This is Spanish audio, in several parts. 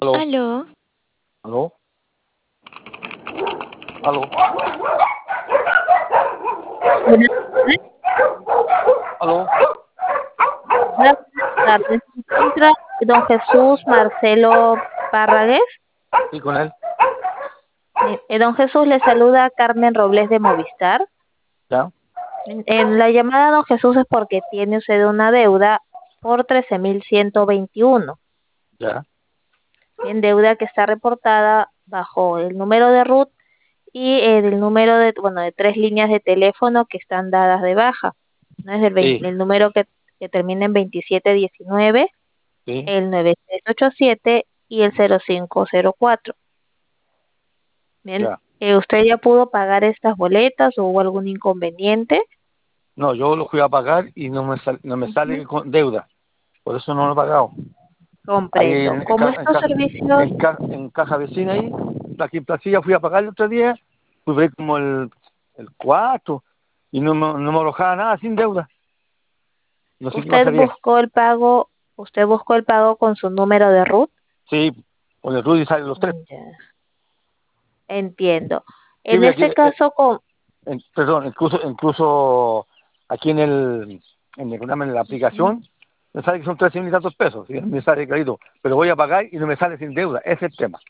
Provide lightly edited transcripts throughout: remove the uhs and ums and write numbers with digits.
Aló, Aló, aló, aló, buenas aló. buenas tardes. Se encuentra don Jesús Marcelo Parragués. Sí, con él. Don Jesús, le saluda Carmen Robles de Movistar. Ya, En la llamada, don Jesús, es porque tiene usted una deuda por 13.121. ya. Bien, deuda que está reportada bajo el número de RUT y el número de tres líneas de teléfono que están dadas de baja. ¿No? Es Sí, el número que termina en 2719, sí, el 9687 y el 0504. Bien, ya. ¿usted ya pudo pagar estas boletas o hubo algún inconveniente? No, yo lo fui a pagar y no me Ujú. sale con deuda. Por eso no lo he pagado. Ahí Comprendo. ¿Cómo estos servicios? en caja vecina ahí, aquí en Placilla fui a pagar el otro día, fui por ahí como el 4 y no me arrojaba nada sin deuda. No sé qué ¿Usted pasaría. buscó el pago, usted buscó el pago con su número de RUT? Sí, con el Rudy salen los tres. Ya, entiendo. Sí, En mira, aquí, este caso, perdón, incluso aquí en el programa, en la Ujú. aplicación, me sale que son 13 mil y tantos pesos, ¿sí? Me sale clarito, pero voy a pagar y no me sale sin deuda, ese es el tema.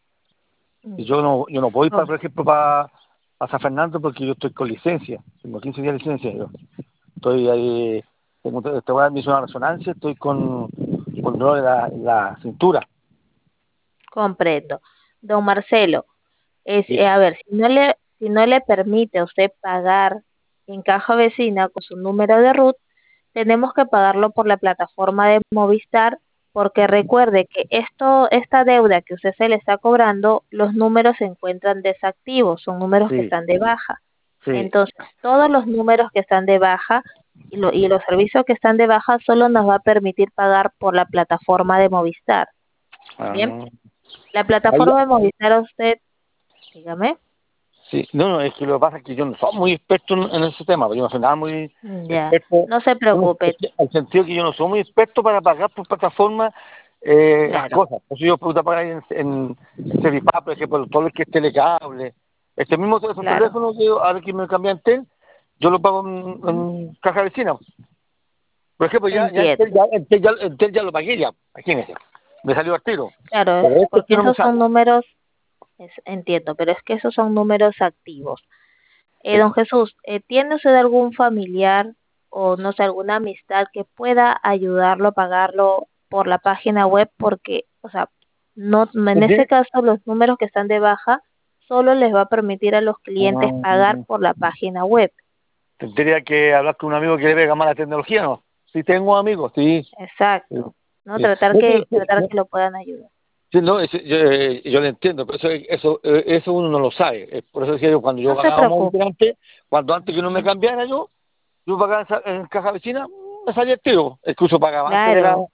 Y Ya, yo no puedo ir, para, com- por ejemplo, para San Fernando porque yo estoy con licencia, tengo 15 días de licencia yo. Estoy ahí, te voy a dar mi zona de resonancia, estoy con dolor en la cintura. comprendo. Don Marcelo, Diga. a ver, si no le permite a usted pagar en caja vecina con su número de RUT, tenemos que pagarlo por la plataforma de Movistar, porque recuerde que esta deuda que usted se le está cobrando, los números se encuentran desactivos, son números que Sí, están de baja. sí. Entonces, todos los números que están de baja y los servicios que están de baja solo nos va a permitir pagar por la plataforma de Movistar. Bien, Ah, la ahí, plataforma de Movistar, usted, dígame. sí, no, es que lo que pasa es que yo no soy muy experto en ese tema, yo no soy nada muy Ya, experto, no se es preocupe, que, al sentido que yo no soy muy experto para pagar por plataforma las claro. cosas. Por eso yo puedo pagar en Servipap, por ejemplo, todo lo que es telecable. Este mismo esos Claro, teléfonos que ahora que me cambié a Entel, yo lo pago ujú, en caja vecina. Por ejemplo, entiendo. Entel ya lo pagué ya, imagínese, me salió al tiro. Claro, Pero esto es porque que no me esos son sale. números, entiendo, pero es que esos son números activos. Sí. Don Jesús, ¿tiene usted algún familiar o no sé, alguna amistad que pueda ayudarlo a pagarlo por la página web? Porque, o sea, no, en ese ¿Entendí? caso los números que están de baja solo les va a permitir a los clientes pagar Ah, por la página web. tendría que hablar con un amigo que le pega más la tecnología, ¿no? Sí, tengo amigos, sí. Sí, Exacto, ¿no? sí. Tratar No, que, tratar que lo puedan ayudar. sí, no, yo lo entiendo, pero eso uno no lo sabe. Por eso decía yo, cuando yo No se pagaba móvil preocupe. antes, cuando antes que no me Ujú. cambiara yo pagaba en caja vecina, me salía el tiro. Incluso pagaba antes de Claro,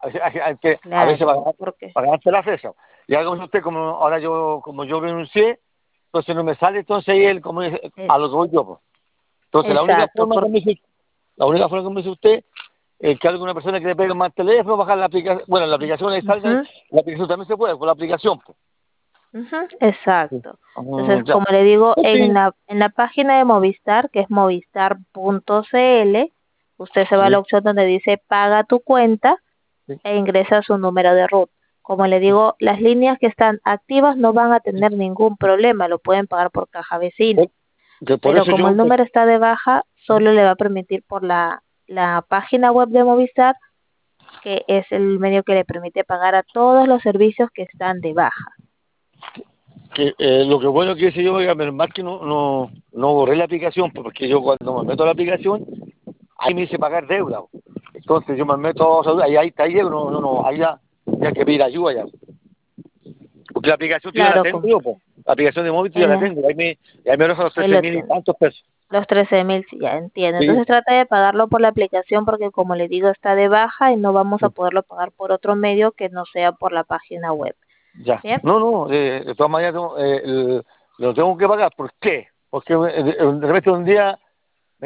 a veces claro, porque pagaba antes de la fecha. Y algo como usted, como yo renuncié, entonces no me sale, entonces ahí él, como dice, es a lo que voy yo, pues. Entonces exacto, porque la única forma que me dice usted que alguna persona que le pegue más el teléfono, bajar la aplicación, bueno, la aplicación ahí salga, ujú, la aplicación también se puede, con la aplicación, pues. ujú, Sí. exacto. Entonces, Ya. como le digo, Pues en sí, la página de Movistar, que es movistar.cl, usted se va a la sí, opción donde dice paga tu cuenta sí, e ingresa su número de RUT. Como le sí. digo, las líneas que están activas no van a tener ningún problema, lo pueden pagar por caja vecina. Por Pero eso como yo, el número está de baja, solo le va a permitir por la página web de Movistar, que es el medio que le permite pagar a todos los servicios que están de baja. lo que bueno que hice yo, oiga, menos mal que no borré la aplicación, pues, porque yo cuando me meto a la aplicación, ahí me hice pagar deuda. Entonces yo me meto, ahí está ahí, ahí ya hay que pedir ayuda ya. Porque la aplicación yo ya la Claro, tengo yo, pues. La aplicación de móvil yo ya la él, tengo, ahí me arrojan los él 13 lo mil y tiene. tantos pesos. Los 13.000, sí, ya entiendo. Sí, Entonces trata de pagarlo por la aplicación porque como le digo está de baja y no vamos a sí. poderlo pagar por otro medio que no sea por la página web. Ya. Bien, No, de todas maneras lo tengo que pagar. ¿Por qué? Porque de repente un día,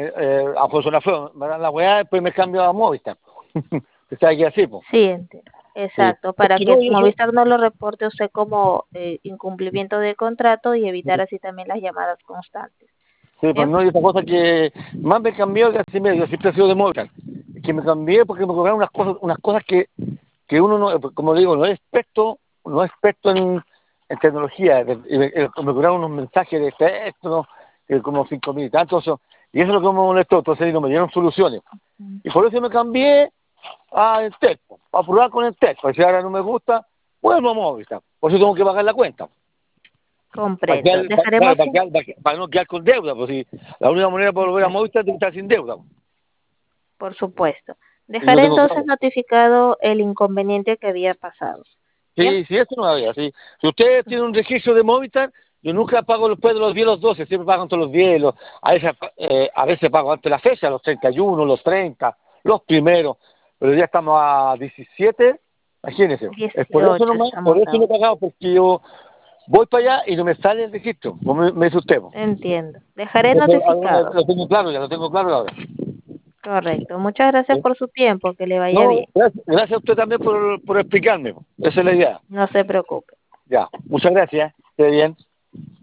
a José feo, me dan la weá, después me cambio a Movistar. Que sabe que así, pues. sí, entiendo. Sí. Exacto, Es para que que no, yo sé, Movistar no lo reporte a usted como incumplimiento de contrato y evitar así también las llamadas constantes. sí, pues Bien, no, y otra cosa que más me cambió que así medio, siempre he sido de Movistar, que me cambié porque me cobraron unas cosas que uno no, como digo, no es experto, no es experto en tecnología, me cobraron unos mensajes de texto, como 5.000 y tantos, y eso es lo que me molestó, entonces no me dieron soluciones. mm, Y por eso me cambié a Entel, a probar con Entel, pues si ahora no me gusta, vuelvo a Movistar, por eso tengo que pagar la cuenta. comprendo. Claro, Dejaremos, para no quedar con deuda, pues si la única manera de volver a exacto, Movistar es de estar sin deuda. por supuesto. Y no Dejaré tengo entonces claro. notificado el inconveniente que había pasado. Bien, Sí, sí, eso no había, sí. Si ustedes tienen un registro de Movistar, yo nunca pago después de los 10 los 12, siempre pagan todos los 10, a veces pago antes de la fecha, los 31, los 30, los primeros, pero ya estamos a 17, imagínense. Es por eso 18 nomás, por estamos eso no he ahora. pagado, porque yo voy para allá y no me sale el registro, como me dice usted. Entiendo. Dejaré Entonces, ahora notificado. lo tengo claro, ya lo tengo claro ahora. Correcto. Muchas gracias ¿Sí? por su tiempo. Que le vaya No, bien. gracias a usted también por explicarme. Esa es la idea. No se preocupe. Ya, muchas gracias. Esté bien.